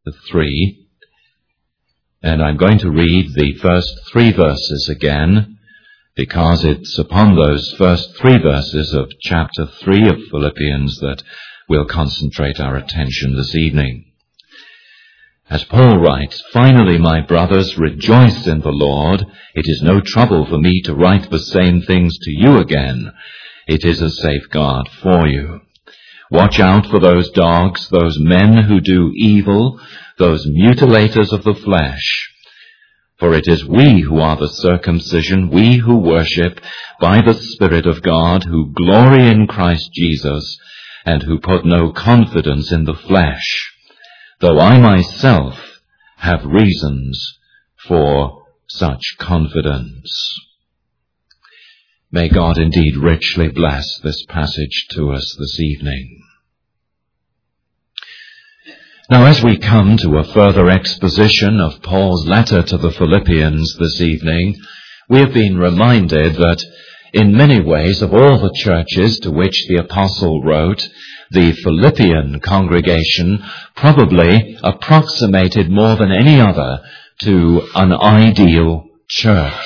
3. And I'm going to read the first 3 verses again, because it's upon those first 3 verses of chapter 3 of Philippians that we'll concentrate our attention this evening. As Paul writes, "Finally, my brothers, rejoice in the Lord. It is no trouble for me to write the same things to you again. It is a safeguard for you. Watch out for those dogs, those men who do evil, those mutilators of the flesh. For it is we who are the circumcision, we who worship by the Spirit of God, who glory in Christ Jesus, and who put no confidence in the flesh, though I myself have reasons for such confidence." May God indeed richly bless this passage to us this evening. Now, as we come to a further exposition of Paul's letter to the Philippians this evening, we have been reminded that in many ways of all the churches to which the apostle wrote, the Philippian congregation probably approximated more than any other to an ideal church.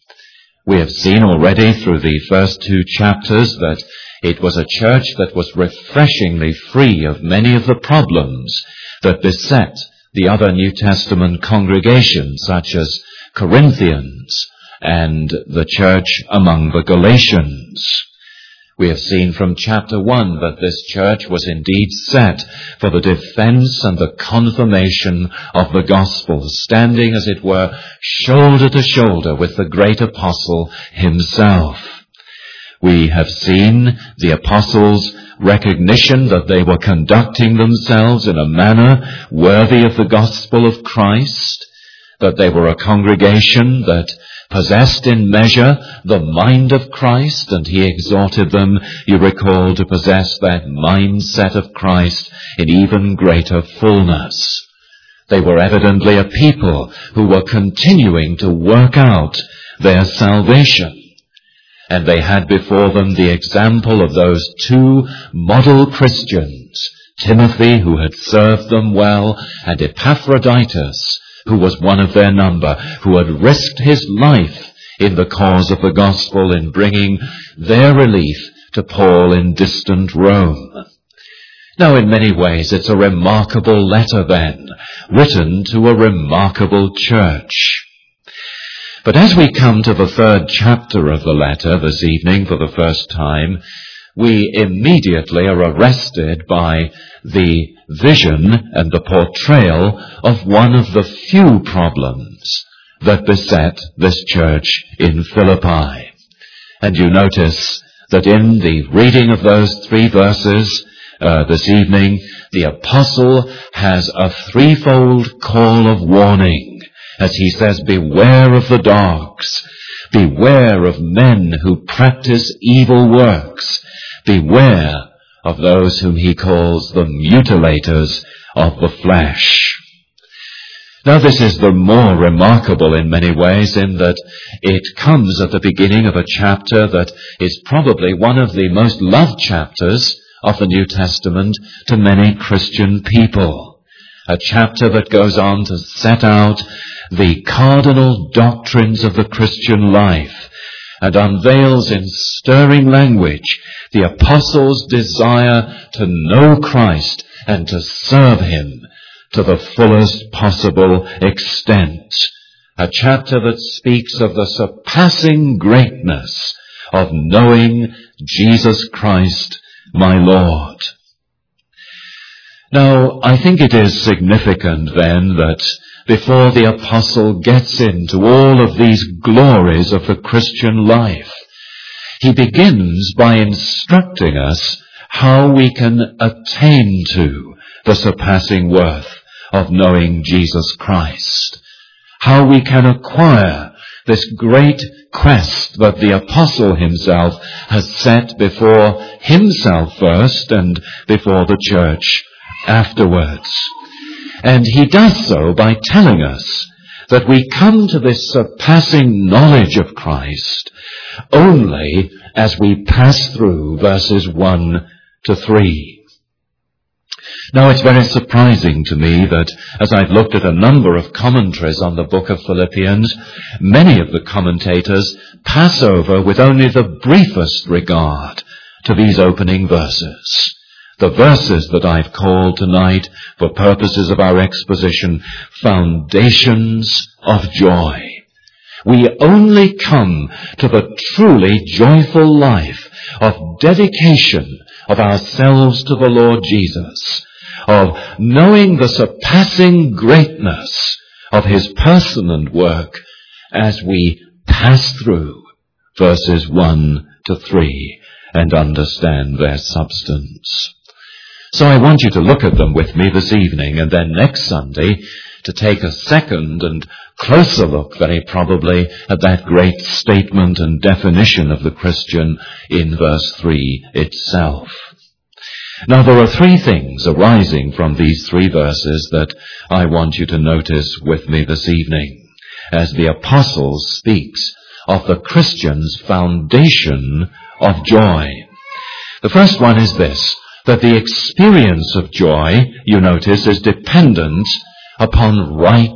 We have seen already through the first 2 chapters that it was a church that was refreshingly free of many of the problems that beset the other New Testament congregations, such as Corinthians and the church among the Galatians. We have seen from chapter 1 that this church was indeed set for the defense and the confirmation of the gospel, standing, as it were, shoulder to shoulder with the great apostle himself. We have seen the apostles' recognition that they were conducting themselves in a manner worthy of the gospel of Christ, that they were a congregation that possessed in measure the mind of Christ, and he exhorted them, you recall, to possess that mindset of Christ in even greater fullness. They were evidently a people who were continuing to work out their salvation. And they had before them the example of those 2 model Christians, Timothy, who had served them well, and Epaphroditus, who was one of their number, who had risked his life in the cause of the gospel in bringing their relief to Paul in distant Rome. Now, in many ways, it's a remarkable letter then, written to a remarkable church. But as we come to the 3rd chapter of the letter this evening for the first time, we immediately are arrested by the vision and the portrayal of one of the few problems that beset this church in Philippi. And you notice that in the reading of those 3 verses this evening, the apostle has a 3-fold call of warning. As he says, beware of the dogs, beware of men who practice evil works, beware of those whom he calls the mutilators of the flesh. Now, this is the more remarkable in many ways in that it comes at the beginning of a chapter that is probably one of the most loved chapters of the New Testament to many Christian people. A chapter that goes on to set out the cardinal doctrines of the Christian life and unveils in stirring language the apostles' desire to know Christ and to serve him to the fullest possible extent. A chapter that speaks of the surpassing greatness of knowing Jesus Christ, my Lord. Now, I think it is significant then that before the apostle gets into all of these glories of the Christian life, he begins by instructing us how we can attain to the surpassing worth of knowing Jesus Christ, how we can acquire this great quest that the apostle himself has set before himself first and before the church afterwards. And he does so by telling us that we come to this surpassing knowledge of Christ only as we pass through verses 1 to 3. Now, it's very surprising to me that as I've looked at a number of commentaries on the book of Philippians, many of the commentators pass over with only the briefest regard to these opening verses. The verses that I've called tonight, for purposes of our exposition, foundations of joy. We only come to the truly joyful life of dedication of ourselves to the Lord Jesus, of knowing the surpassing greatness of his person and work as we pass through verses 1 to 3 and understand their substance. So I want you to look at them with me this evening, and then next Sunday to take a second and closer look, very probably, at that great statement and definition of the Christian in verse 3 itself. Now, there are three things arising from these three verses that I want you to notice with me this evening, as the apostle speaks of the Christian's foundation of joy. The first one is this, that the experience of joy, you notice, is dependent upon right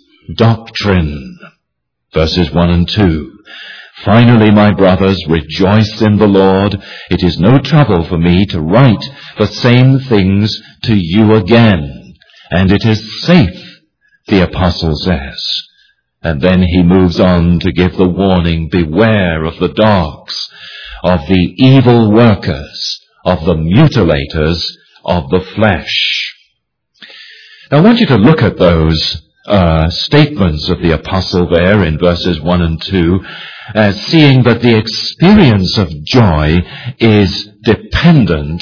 doctrine. Verses 1 and 2. Finally, my brothers, rejoice in the Lord. It is no trouble for me to write the same things to you again. And it is safe, the apostle says. And then he moves on to give the warning, beware of the dogs, of the evil workers, of the mutilators of the flesh. Now I want you to look at those statements of the apostle there in verses 1 and 2 as seeing that the experience of joy is dependent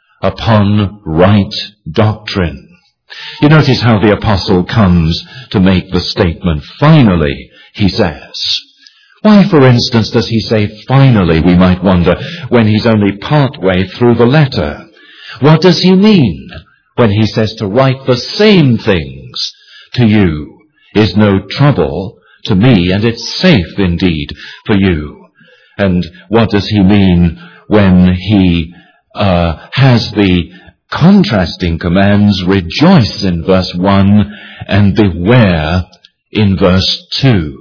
upon right doctrine. You notice how the apostle comes to make the statement, finally, he says. Why, for instance, does he say finally, we might wonder, when he's only part way through the letter? What does he mean when he says to write the same things to you is no trouble to me, and it's safe indeed for you? And what does he mean when he has the contrasting commands, rejoice in verse 1 and beware in verse 2?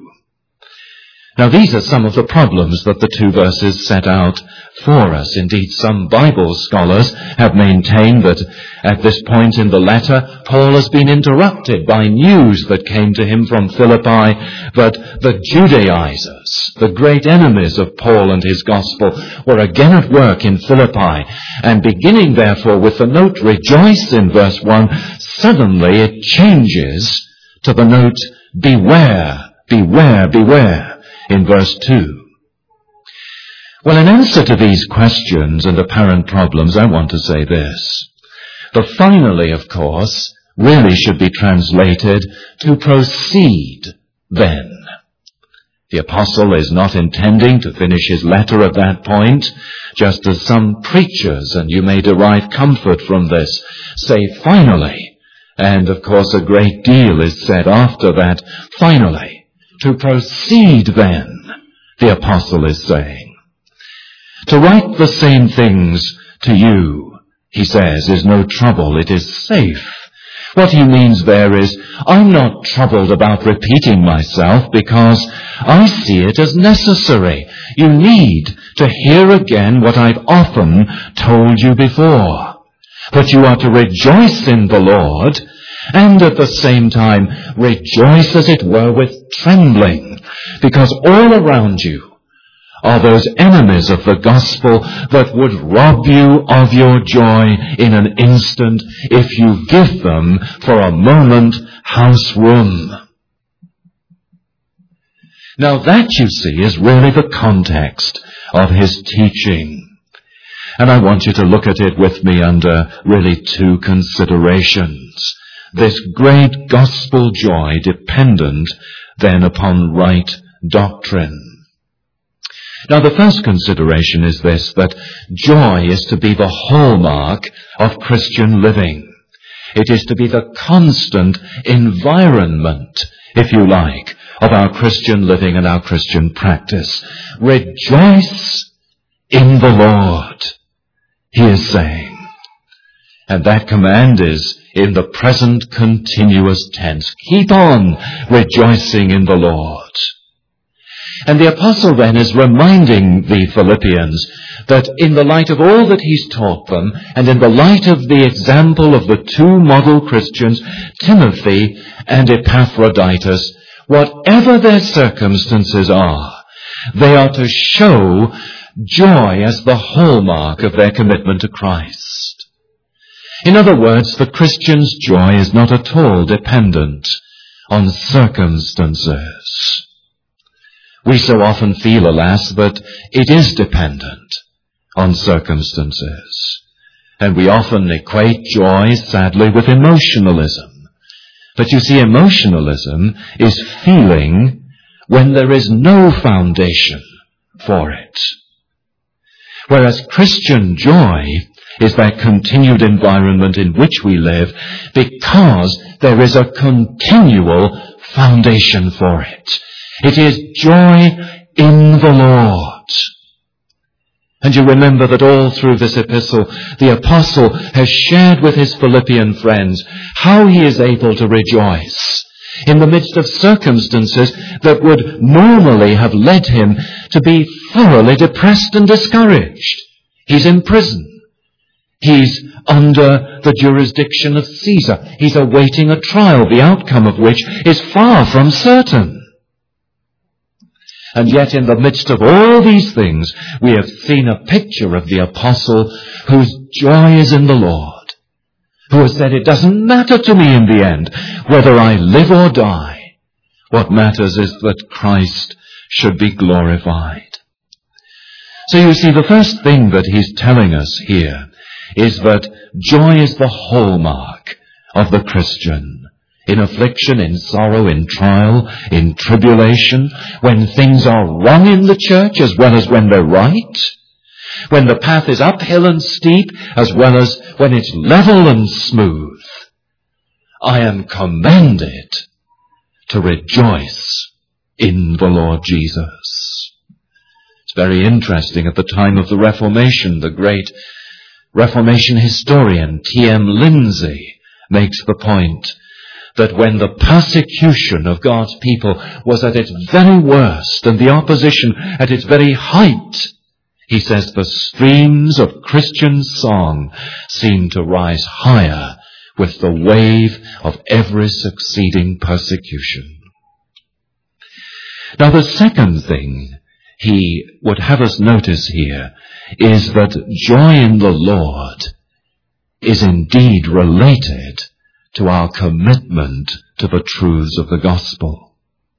Now, these are some of the problems that the two verses set out for us. Indeed, some Bible scholars have maintained that at this point in the letter, Paul has been interrupted by news that came to him from Philippi that the Judaizers, the great enemies of Paul and his gospel, were again at work in Philippi. And beginning, therefore, with the note rejoice in verse 1, suddenly it changes to the note beware, beware, beware in verse 2. Well, in answer to these questions and apparent problems, I want to say this. The finally, of course, really should be translated to proceed then. The apostle is not intending to finish his letter at that point, just as some preachers, and you may derive comfort from this, say finally. And of course a great deal is said after that, finally. To proceed then, the apostle is saying. To write the same things to you, he says, is no trouble, it is safe. What he means there is, I'm not troubled about repeating myself because I see it as necessary. You need to hear again what I've often told you before. But you are to rejoice in the Lord, and at the same time rejoice as it were with trembling, because all around you are those enemies of the gospel that would rob you of your joy in an instant if you give them for a moment house room. Now that, you see, is really the context of his teaching. And I want you to look at it with me under really two considerations. This great gospel joy dependent then upon right doctrine. Now the first consideration is this, that joy is to be the hallmark of Christian living. It is to be the constant environment, if you like, of our Christian living and our Christian practice. Rejoice in the Lord, he is saying. And that command is in the present continuous tense. Keep on rejoicing in the Lord. And the apostle then is reminding the Philippians that in the light of all that he's taught them, and in the light of the example of the two model Christians, Timothy and Epaphroditus, whatever their circumstances are, they are to show joy as the hallmark of their commitment to Christ. In other words, the Christian's joy is not at all dependent on circumstances. We so often feel, alas, that it is dependent on circumstances. And we often equate joy, sadly, with emotionalism. But you see, emotionalism is feeling when there is no foundation for it. Whereas Christian joy is that continued environment in which we live because there is a continual foundation for it. It is joy in the Lord. And you remember that all through this epistle, the apostle has shared with his Philippian friends how he is able to rejoice in the midst of circumstances that would normally have led him to be thoroughly depressed and discouraged. He's in prison. He's under the jurisdiction of Caesar. He's awaiting a trial, the outcome of which is far from certain. And yet in the midst of all these things, we have seen a picture of the apostle whose joy is in the Lord, who has said, it doesn't matter to me in the end whether I live or die. What matters is that Christ should be glorified. So you see, the first thing that he's telling us here is that joy is the hallmark of the Christian. In affliction, in sorrow, in trial, in tribulation, when things are wrong in the church as well as when they're right, when the path is uphill and steep as well as when it's level and smooth, I am commanded to rejoice in the Lord Jesus. It's very interesting. At the time of the Reformation, the great Reformation historian T.M. Lindsay makes the point that when the persecution of God's people was at its very worst and the opposition at its very height, he says the streams of Christian song seemed to rise higher with the wave of every succeeding persecution. Now the second thing he would have us notice here is that joy in the Lord is indeed related to our commitment to the truths of the gospel.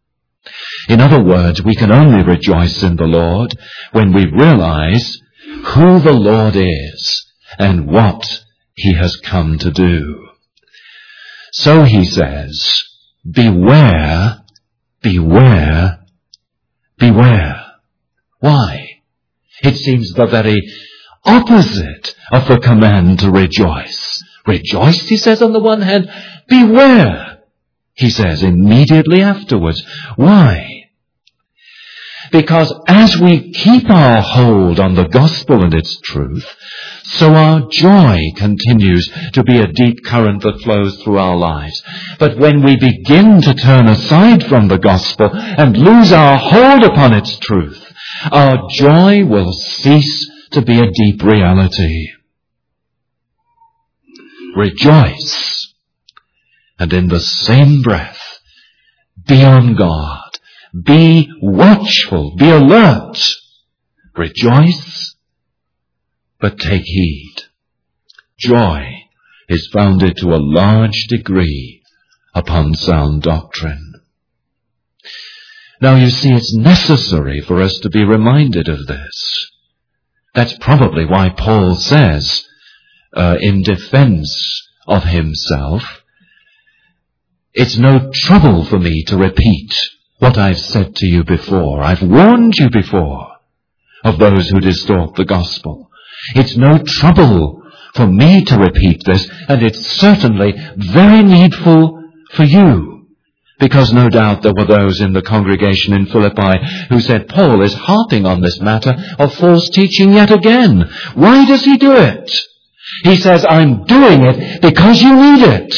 In other words, we can only rejoice in the Lord when we realize who the Lord is and what he has come to do. So he says, beware, beware, beware. Why? It seems the very opposite of the command to rejoice. Rejoice, he says on the one hand. Beware, he says immediately afterwards. Why? Because as we keep our hold on the gospel and its truth, so our joy continues to be a deep current that flows through our lives. But when we begin to turn aside from the gospel and lose our hold upon its truth, our joy will cease to be a deep reality. Rejoice, and in the same breath, be on guard, be watchful, be alert. Rejoice, but take heed. Joy is founded to a large degree upon sound doctrine. Now you see, it's necessary for us to be reminded of this. That's probably why Paul says, in defense of himself, it's no trouble for me to repeat what I've said to you before. I've warned you before of those who distort the gospel. It's no trouble for me to repeat this, and it's certainly very needful for you, because no doubt there were those in the congregation in Philippi who said, Paul is harping on this matter of false teaching yet again. Why does he do it? He says, I'm doing it because you need it.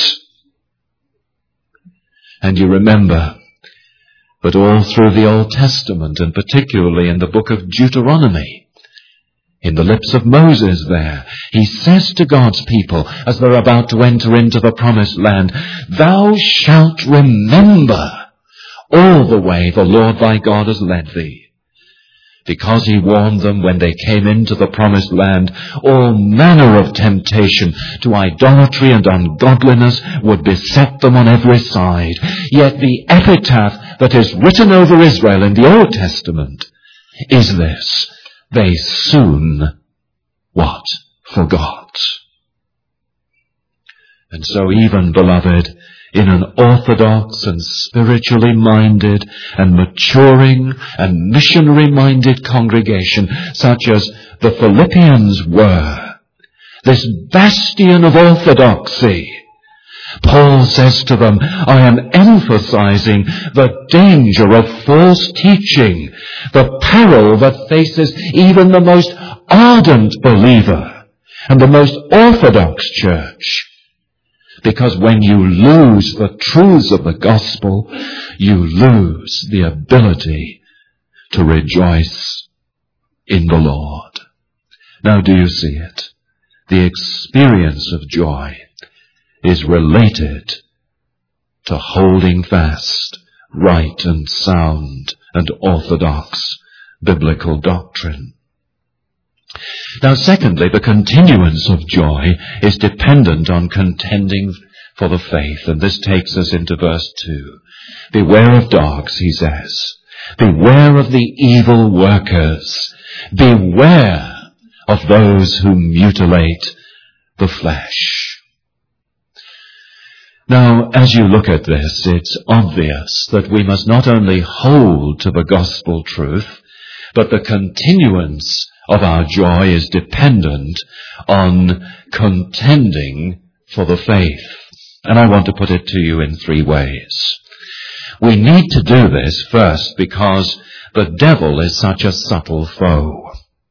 And you remember, but all through the Old Testament, and particularly in the book of Deuteronomy, in the lips of Moses there, he says to God's people, as they're about to enter into the promised land, thou shalt remember all the way the Lord thy God has led thee. Because he warned them when they came into the promised land, all manner of temptation to idolatry and ungodliness would beset them on every side. Yet the epitaph that is written over Israel in the Old Testament is this: they soon, what? Forgot. And so even, beloved, in an orthodox and spiritually minded and maturing and missionary-minded congregation such as the Philippians were, this bastion of orthodoxy, Paul says to them, I am emphasizing the danger of false teaching, the peril that faces even the most ardent believer and the most orthodox church. Because when you lose the truths of the gospel, you lose the ability to rejoice in the Lord. Now, do you see it? The experience of joy is related to holding fast right and sound and orthodox biblical doctrine. Now, secondly, the continuance of joy is dependent on contending for the faith. And this takes us into verse 2. Beware of dogs, he says. Beware of the evil workers. Beware of those who mutilate the flesh. Now, as you look at this, it's obvious that we must not only hold to the gospel truth, but the continuance of our joy is dependent on contending for the faith. And I want to put it to you in 3 ways. We need to do this first because the devil is such a subtle foe.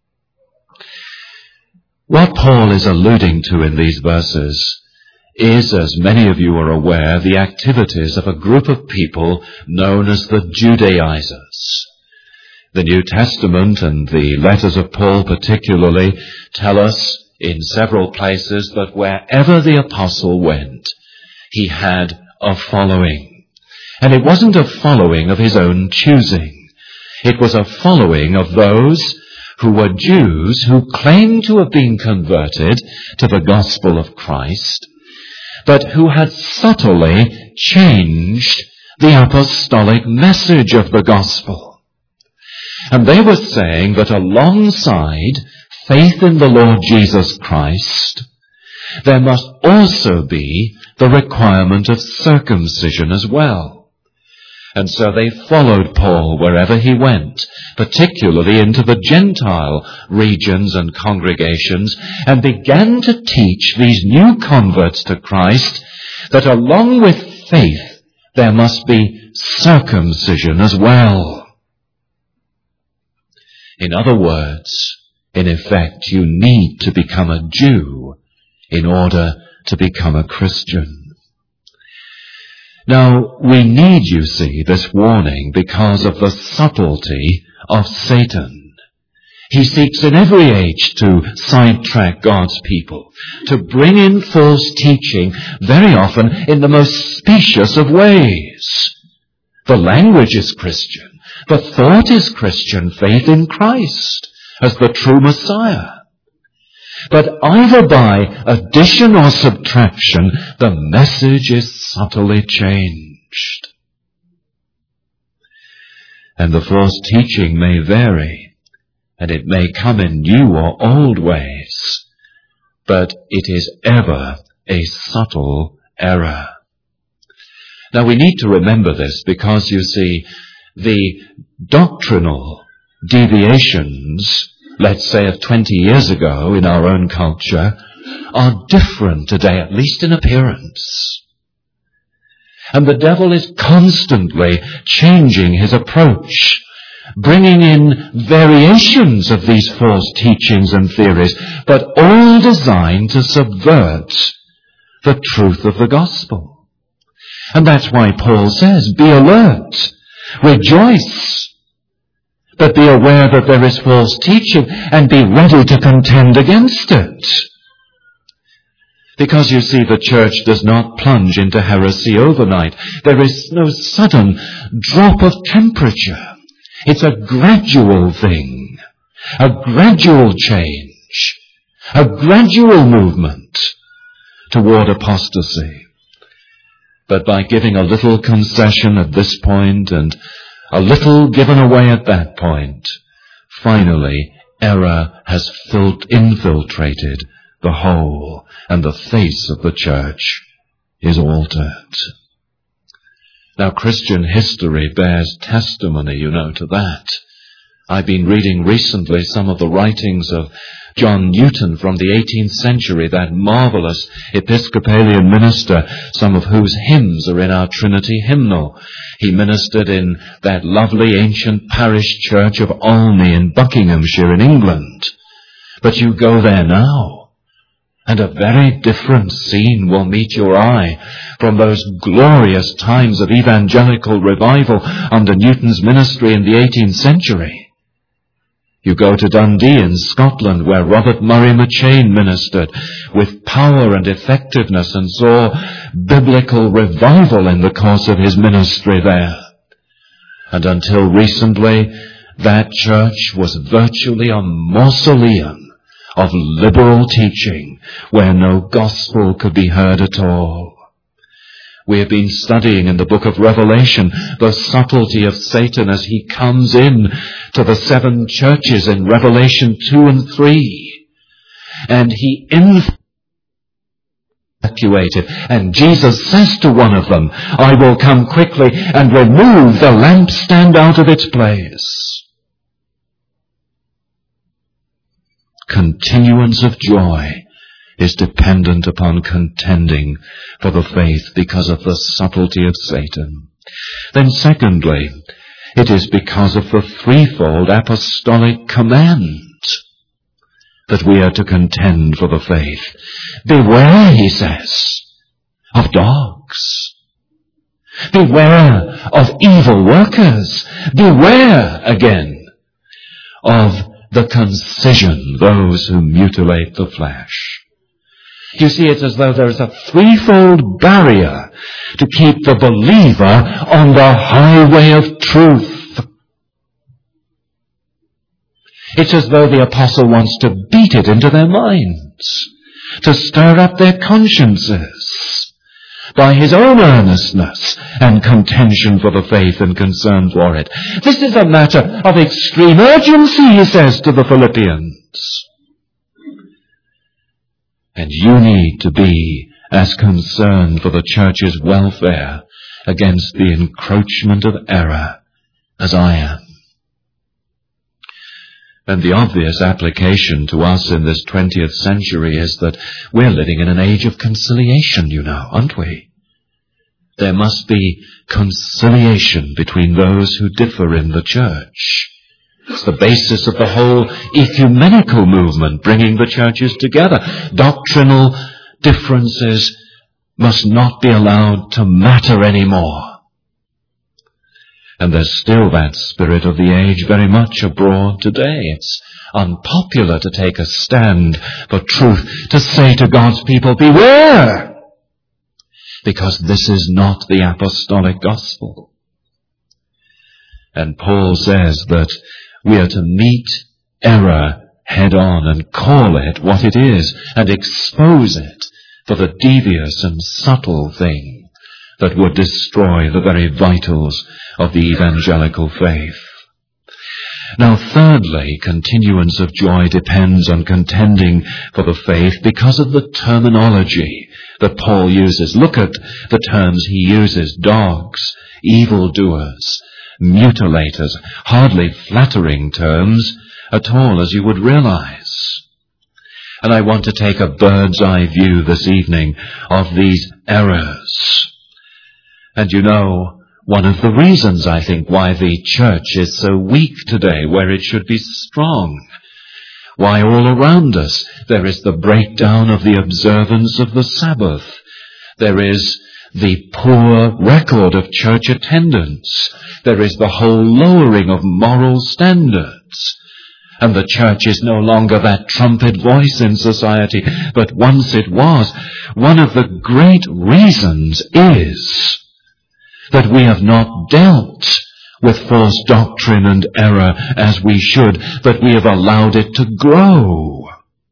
What Paul is alluding to in these verses is, as many of you are aware, the activities of a group of people known as the Judaizers. The New Testament and the letters of Paul particularly tell us in several places that wherever the apostle went, he had a following. And it wasn't a following of his own choosing. It was a following of those who were Jews who claimed to have been converted to the gospel of Christ, but who had subtly changed the apostolic message of the gospel. And they were saying that alongside faith in the Lord Jesus Christ, there must also be the requirement of circumcision as well. And so they followed Paul wherever he went, particularly into the Gentile regions and congregations, and began to teach these new converts to Christ that along with faith there must be circumcision as well. In other words, in effect, you need to become a Jew in order to become a Christian. Now, we need, you see, this warning because of the subtlety of Satan. He seeks in every age to sidetrack God's people, to bring in false teaching, very often in the most specious of ways. The language is Christian. The thought is Christian faith in Christ as the true Messiah. But either by addition or subtraction, the message is subtly changed. And the false teaching may vary, and it may come in new or old ways, but it is ever a subtle error. Now we need to remember this because, you see, the doctrinal deviations, let's say of 20 years ago in our own culture, are different today, at least in appearance. And the devil is constantly changing his approach bringing in variations of these false teachings and theories, but all designed to subvert the truth of the gospel. And that's why Paul says, be alert, rejoice, but be aware that there is false teaching and be ready to contend against it. Because you see, the church does not plunge into heresy overnight. There is no sudden drop of temperature. It's a gradual thing, a gradual change, a gradual movement toward apostasy. But by giving a little concession at this point and a little given away at that point, finally error has infiltrated the whole, and the face of the church is altered. Now, Christian history bears testimony, to that. I've been reading recently some of the writings of John Newton from the 18th century, that marvelous Episcopalian minister, some of whose hymns are in our Trinity hymnal. He ministered in that lovely ancient parish church of Olney in Buckinghamshire in England. But you go there now, and a very different scene will meet your eye from those glorious times of evangelical revival under Newton's ministry in the 18th century. You go to Dundee in Scotland, where Robert Murray McCheyne ministered with power and effectiveness and saw biblical revival in the course of his ministry there. And until recently, that church was virtually a mausoleum of liberal teaching where no gospel could be heard at all. We have been studying in the book of Revelation the subtlety of Satan as he comes in to the 7 churches in Revelation 2 and 3. And he evacuated. And Jesus says to one of them, I will come quickly and remove the lampstand out of its place. Continuance of joy is dependent upon contending for the faith because of the subtlety of Satan. Then secondly, it is because of the threefold apostolic command that we are to contend for the faith. Beware, he says, of dogs. Beware of evil workers. Beware, again, of the concision, those who mutilate the flesh. You see, it's as though there is a threefold barrier to keep the believer on the highway of truth. It's as though the apostle wants to beat it into their minds, to stir up their consciences by his own earnestness and contention for the faith and concern for it. This is a matter of extreme urgency, he says to the Philippians. And you need to be as concerned for the church's welfare against the encroachment of error as I am. And the obvious application to us in this 20th century is that we're living in an age of conciliation, aren't we? There must be conciliation between those who differ in the church. It's the basis of the whole ecumenical movement, bringing the churches together. Doctrinal differences must not be allowed to matter anymore. And there's still that spirit of the age very much abroad today. It's unpopular to take a stand for truth, to say to God's people, beware! Because this is not the apostolic gospel. And Paul says that we are to meet error head on and call it what it is and expose it for the devious and subtle thing that would destroy the very vitals of the evangelical faith. Now, thirdly, continuance of joy depends on contending for the faith because of the terminology that Paul uses. Look at the terms he uses: dogs, evildoers, mutilators. Hardly flattering terms at all, as you would realize. And I want to take a bird's eye view this evening of these errors. And one of the reasons, I think, why the church is so weak today, where it should be strong. Why all around us there is the breakdown of the observance of the Sabbath. There is the poor record of church attendance. There is the whole lowering of moral standards. And the church is no longer that trumpet voice in society, but once it was. One of the great reasons is that we have not dealt with false doctrine and error as we should, but we have allowed it to grow.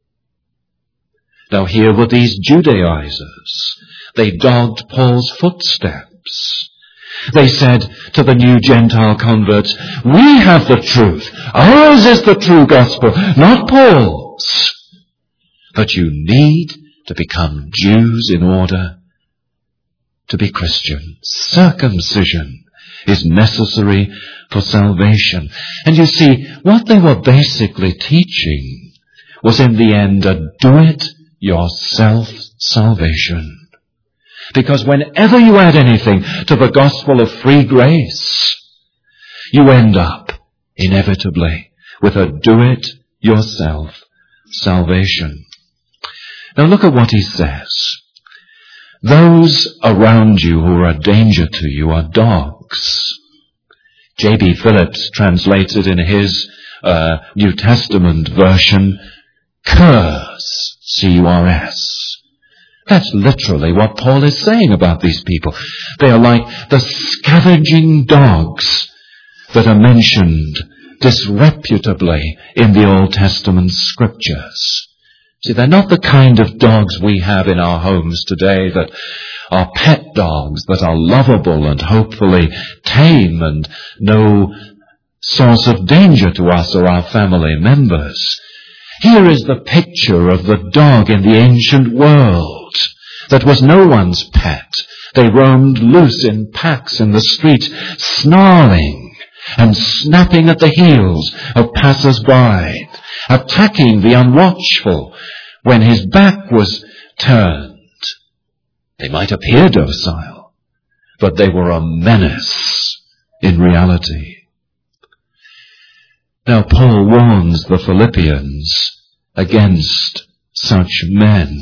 Now here were these Judaizers. They dogged Paul's footsteps. They said to the new Gentile converts, we have the truth. Ours is the true gospel, not Paul's. But you need to become Jews in order to be Christian. Circumcision is necessary for salvation. And you see, what they were basically teaching was in the end a do-it-yourself salvation. Because whenever you add anything to the gospel of free grace, you end up, inevitably, with a do-it-yourself salvation. Now look at what he says. Those around you who are a danger to you are dogs. J.B. Phillips translates it in his New Testament version, curs, C-U-R-S. That's literally what Paul is saying about these people. They are like the scavenging dogs that are mentioned disreputably in the Old Testament scriptures. See, they're not the kind of dogs we have in our homes today that are pet dogs, that are lovable and hopefully tame and no source of danger to us or our family members. Here is the picture of the dog in the ancient world that was no one's pet. They roamed loose in packs in the streets, snarling and snapping at the heels of passers-by, attacking the unwatchful when his back was turned. They might appear docile, but they were a menace in reality. Now Paul warns the Philippians against such men.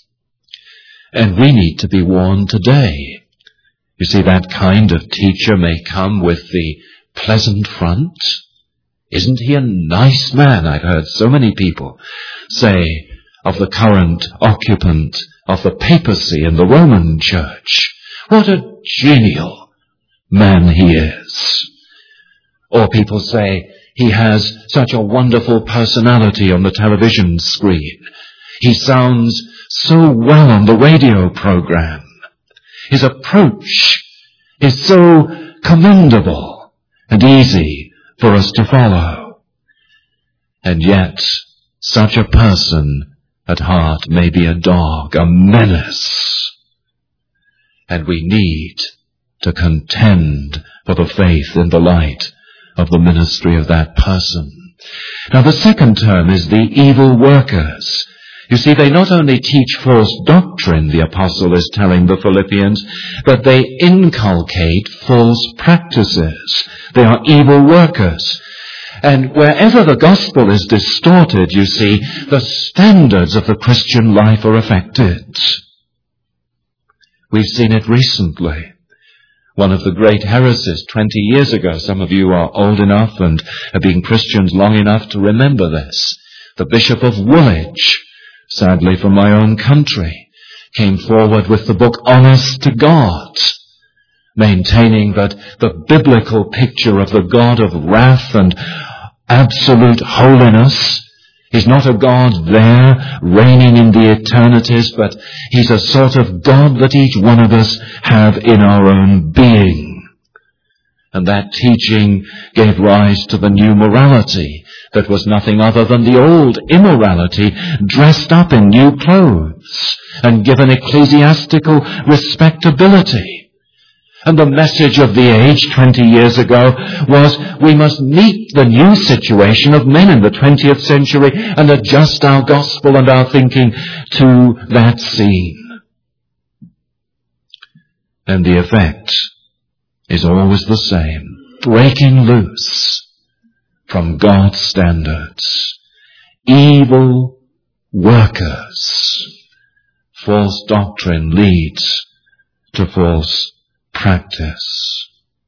And we need to be warned today. You see, that kind of teacher may come with the pleasant front. Isn't he a nice man? I've heard so many people say of the current occupant of the papacy in the Roman Church. What a genial man he is. Or people say he has such a wonderful personality on the television screen. He sounds so well on the radio program. His approach is so commendable and easy for us to follow. And yet, such a person at heart may be a dog, a menace. And we need to contend for the faith in the light of the ministry of that person. Now the second term is the evil workers. You see, they not only teach false doctrine, the apostle is telling the Philippians, but they inculcate false practices. They are evil workers. And wherever the gospel is distorted, you see, the standards of the Christian life are affected. We've seen it recently. One of the great heresies 20 years ago, some of you are old enough and have been Christians long enough to remember this. The Bishop of Woolwich, sadly from my own country, came forward with the book Honest to God, maintaining that the biblical picture of the God of wrath and absolute holiness is not a God there reigning in the eternities, but he's a sort of God that each one of us have in our own being. And that teaching gave rise to the new morality that was nothing other than the old immorality dressed up in new clothes and given ecclesiastical respectability. And the message of the age 20 years ago was we must meet the new situation of men in the 20th century and adjust our gospel and our thinking to that scene. And the effect is always the same. Breaking loose from God's standards. Evil workers. False doctrine leads to false practice.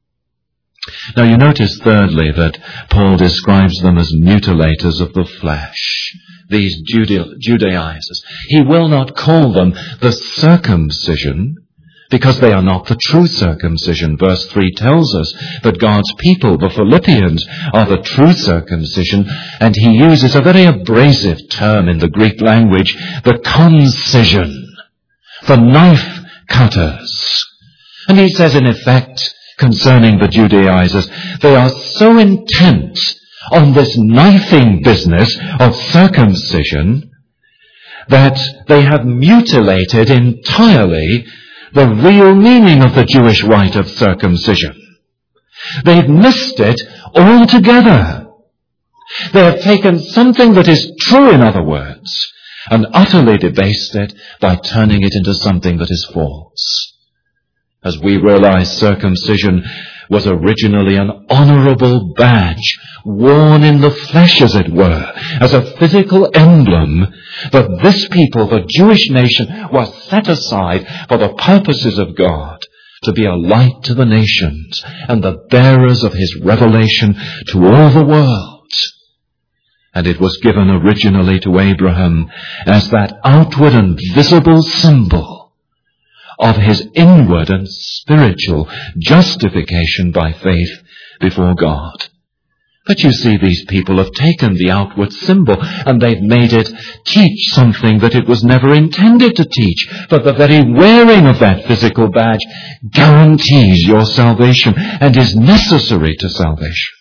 Now you notice thirdly that Paul describes them as mutilators of the flesh. These Judaizers. He will not call them the circumcision because they are not the true circumcision. Verse 3 tells us that God's people, the Philippians, are the true circumcision, and he uses a very abrasive term in the Greek language, the concision, the knife cutters. And he says in effect, concerning the Judaizers, they are so intent on this knifing business of circumcision that they have mutilated entirely the real meaning of the Jewish rite of circumcision. They've missed it altogether. They have taken something that is true, in other words, and utterly debased it by turning it into something that is false. As we realize, circumcision was originally an honorable badge, worn in the flesh, as it were, as a physical emblem that this people, the Jewish nation, was set aside for the purposes of God, to be a light to the nations and the bearers of his revelation to all the world. And it was given originally to Abraham as that outward and visible symbol of his inward and spiritual justification by faith before God. But you see, these people have taken the outward symbol and they've made it teach something that it was never intended to teach. But the very wearing of that physical badge guarantees your salvation and is necessary to salvation.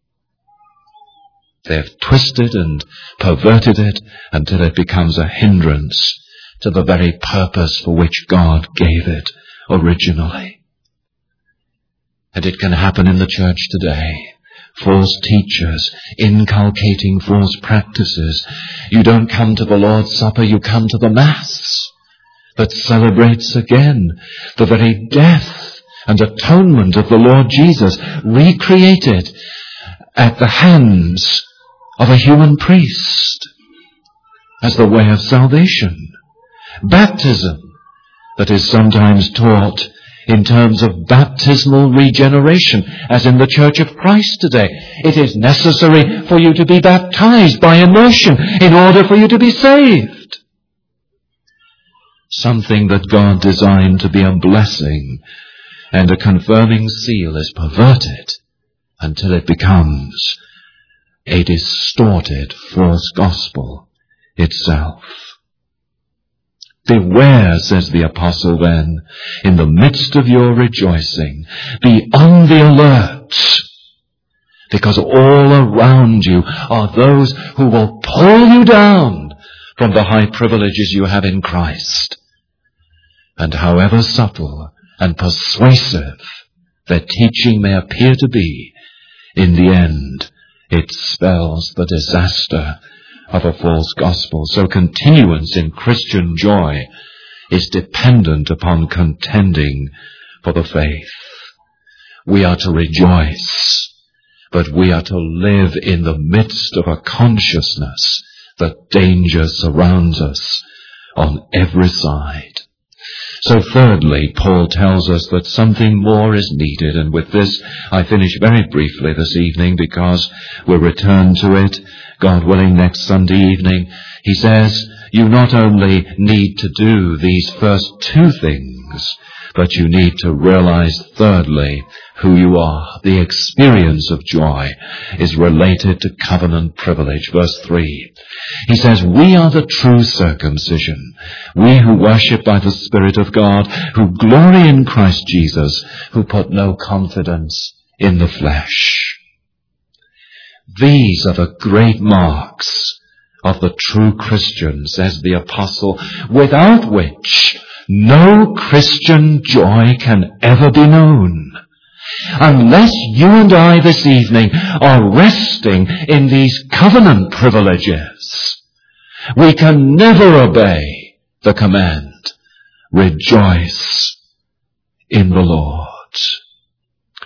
They have twisted and perverted it until it becomes a hindrance to the very purpose for which God gave it originally. And it can happen in the church today. False teachers inculcating false practices. You don't come to the Lord's Supper, you come to the Mass that celebrates again the very death and atonement of the Lord Jesus, recreated at the hands of a human priest as the way of salvation. Baptism that is sometimes taught in terms of baptismal regeneration, as in the Church of Christ today. It is necessary for you to be baptized by immersion in order for you to be saved. Something that God designed to be a blessing and a confirming seal is perverted until it becomes a distorted false gospel itself. Beware, says the apostle then, in the midst of your rejoicing, be on the alert, because all around you are those who will pull you down from the high privileges you have in Christ. And however subtle and persuasive their teaching may appear to be, in the end it spells the disaster of a false gospel. So continuance in Christian joy is dependent upon contending for the faith. We are to rejoice, but we are to live in the midst of a consciousness that danger surrounds us on every side. So thirdly, Paul tells us that something more is needed, and with this I finish very briefly this evening because we'll return to it, God willing, next Sunday evening. He says, you not only need to do these first two things, but you need to realize thirdly who you are. The experience of joy is related to covenant privilege. Verse 3. He says, we are the true circumcision, we who worship by the Spirit of God, who glory in Christ Jesus, who put no confidence in the flesh. These are the great marks of the true Christian, says the apostle, without which no Christian joy can ever be known. Unless you and I this evening are resting in these covenant privileges, we can never obey the command, rejoice in the Lord.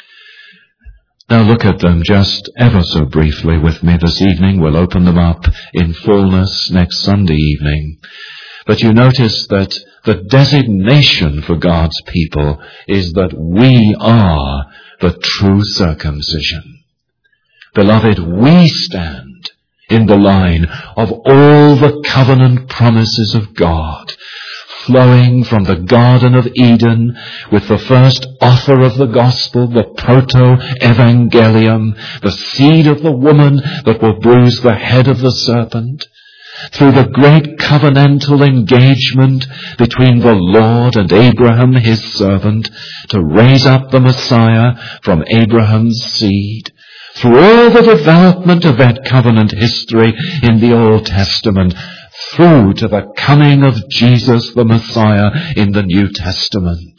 Now look at them just ever so briefly with me this evening. We'll open them up in fullness next Sunday evening. But you notice that the designation for God's people is that we are the true circumcision. Beloved, we stand in the line of all the covenant promises of God, flowing from the Garden of Eden with the first offer of the gospel, the proto-evangelium, the seed of the woman that will bruise the head of the serpent, through the great covenantal engagement between the Lord and Abraham, his servant, to raise up the Messiah from Abraham's seed, through all the development of that covenant history in the Old Testament, through to the coming of Jesus the Messiah in the New Testament.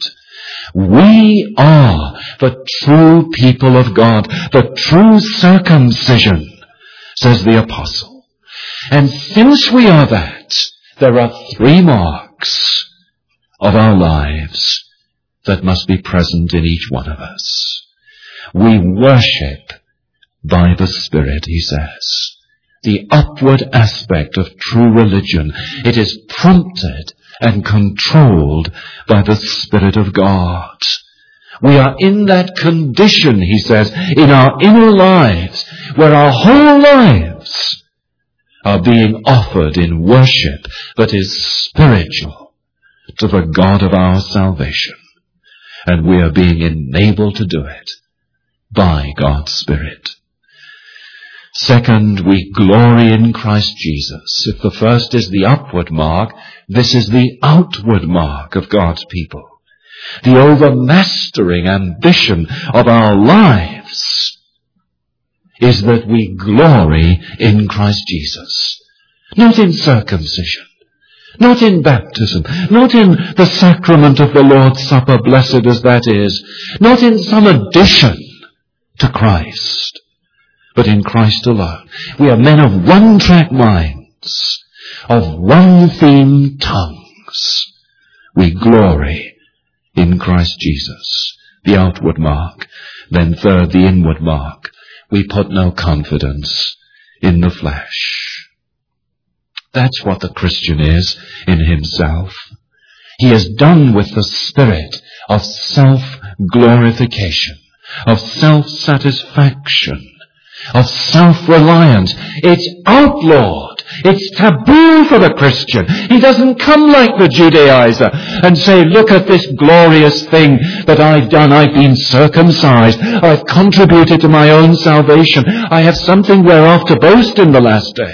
We are the true people of God, the true circumcision, says the apostle. And since we are that, there are 3 marks of our lives that must be present in each one of us. We worship by the Spirit, he says. The upward aspect of true religion. It is prompted and controlled by the Spirit of God. We are in that condition, he says, in our inner lives, where our whole lives are being offered in worship that is spiritual to the God of our salvation. And we are being enabled to do it by God's Spirit. Second, we glory in Christ Jesus. If the first is the upward mark, this is the outward mark of God's people. The overmastering ambition of our lives is that we glory in Christ Jesus. Not in circumcision, not in baptism, not in the sacrament of the Lord's Supper, blessed as that is, not in some addition to Christ, but in Christ alone. We are men of one-track minds, of one-theme tongues. We glory in Christ Jesus, the outward mark. Then third, the inward mark. We put no confidence in the flesh. That's what the Christian is in himself. He is done with the spirit of self-glorification, of self-satisfaction, of self-reliance. It's outlawed. It's taboo for the Christian. He doesn't come like the Judaizer and say, look at this glorious thing that I've done. I've been circumcised. I've contributed to my own salvation. I have something whereof to boast in the last day.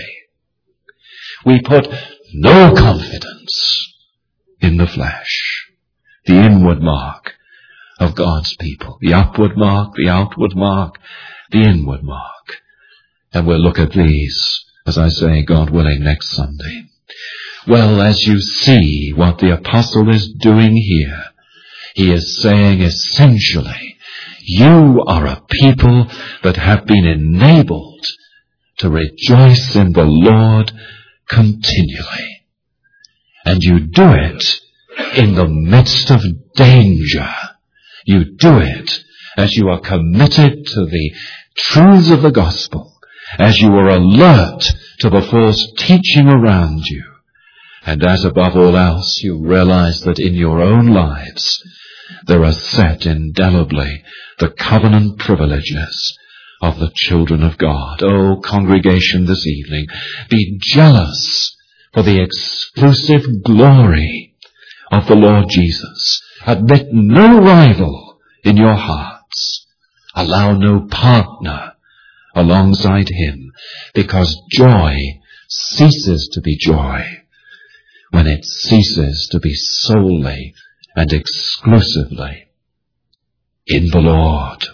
We put no confidence in the flesh. The inward mark of God's people. The upward mark, the outward mark, the inward mark. And we'll look at these, as I say, God willing, next Sunday. Well, as you see what the apostle is doing here, he is saying essentially, you are a people that have been enabled to rejoice in the Lord continually. And you do it in the midst of danger. You do it as you are committed to the truths of the gospel, as you are alert to the false teaching around you, and as above all else you realize that in your own lives there are set indelibly the covenant privileges of the children of God. Oh, congregation this evening, be jealous for the exclusive glory of the Lord Jesus. Admit no rival in your hearts. Allow no partner alongside him, because joy ceases to be joy when it ceases to be solely and exclusively in the Lord.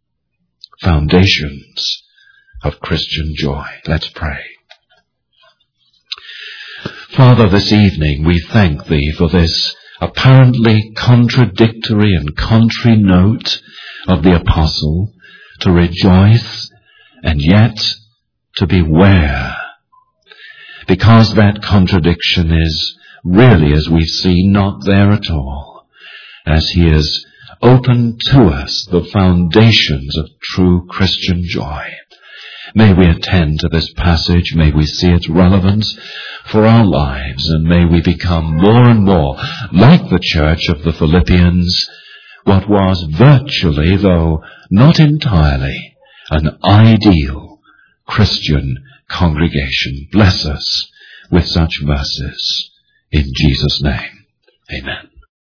Foundations of Christian joy. Let's pray. Father, this evening we thank Thee for this apparently contradictory and contrary note of the apostle, to rejoice and yet to beware, because that contradiction is really, as we see, not there at all, as he is open to us the foundations of true Christian joy. May we attend to this passage, may we see its relevance for our lives, and may we become more and more like the church of the Philippians, what was virtually, though not entirely, an ideal Christian congregation. Bless us with such mercies. In Jesus' name, amen.